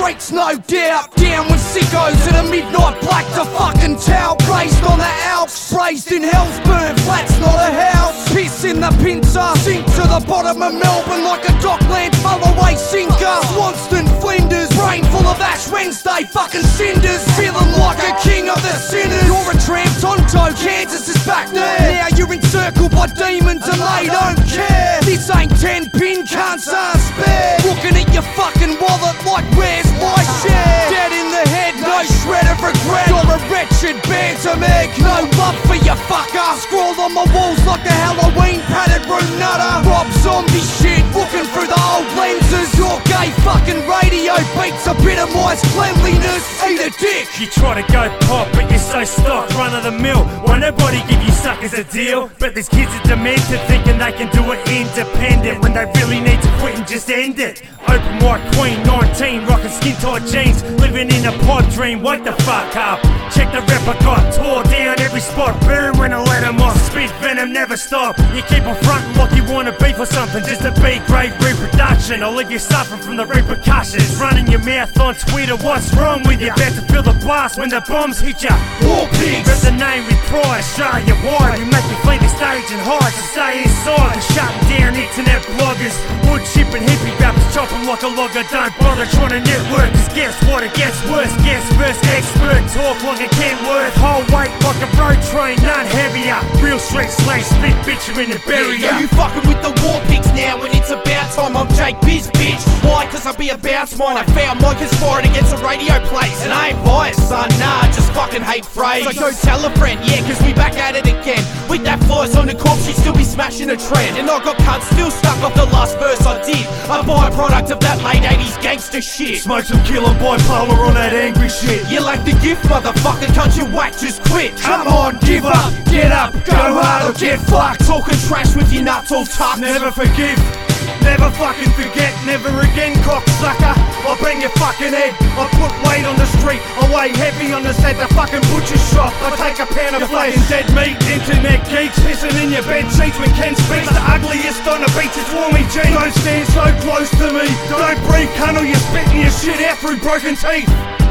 streets, no doubt. Down with sickos in a midnight black to fucking towel. Raised on the Alps, raised in hell's burn, flats not a house. Piss in the pincer, sink to the bottom of Melbourne like a Dockland away sinker. Swanston, Flinders, brain full of Ash Wednesday fucking cinders. Feeling like a king of the sinners. You're a tramp, Tonto, Kansas is back there. Now you're encircled by demons and they don't care. This ain't 10 pin, can't spare. Looking at your fucking wallet like where's my share? Dead in the head, no shred of regret. You're a wretched bantam egg, no love for you fucker. Scrawled on my walls like a Halloween padded room nutter. Rob Zombie shit, looking through the old lenses. Your gay fucking radio beats epitomise cleanliness. Eat a dick. You try to go pop, but you're so stock, run of the mill. Won't nobody give you suckers a deal? But these kids are demented, thinking they can do it independent when they really need to quit and just end it. Open white queen, 19, rocking skin tight jeans, living in a pod dream. Wake the fuck up. Check the rep I got, tore down every spot, burn when I let them off. Spit venom, never stop. You keep on fronting like you wanna be for something, just to be great reproduction. I'll leave you suffering from the repercussions. Running your mouth on Twitter, what's wrong with you? Better feel the blast when the bombs hit ya. War pigs. Rep the name with pride, show you why. We make you flee the stage and hide, so stay inside. We're shutting down internet bloggers, wood chipping hippie rappers, chopping like a logger. Don't bother trying to network, cause guess what, it gets worse. Guess first expert, talk like a Kenworth. Whole weight like a road train, none heavier. Real street slang, spit bitch, you're in the barrier. Yeah, you fucking with the war pigs now when it's about time. I'm Jake Biz, bitch. Why? Cause I be a bounce mine. I found my conspiring against a radio place. And I ain't biased, son, nah, just fucking hate phrase. So go tell a friend, yeah, cause we back at it again. With that voice on the corpse, she'd still be smashing a trend. And I got cunts still stuck off the last verse I did. A byproduct of that late 80s gangster shit. Smoke some killer bipolar on that angry shit. You like the gift, motherfucker, cunt you whack, just quit. Come on, give up, get up, go hard or get fucked. Talking trash with your nuts all tucked. Never forgive, never fucking forget, never again, cocksucker. I'll bang your fucking head. I put weight on the street, I weigh heavy on the set, the fucking butcher shop. I take a pound of flesh. Dead meat, internet geeks, pissing in your bed sheets when Ken speaks. The ugliest on the beach is Warmy G. Don't stand so close to me, don't breathe, cunt, or you're spitting your shit out through broken teeth.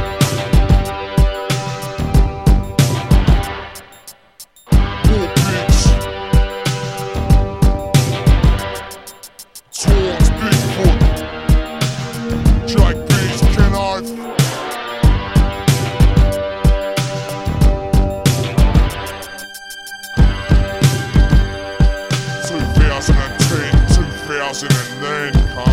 Jake Biz, Ken Ive. 2010, 2009,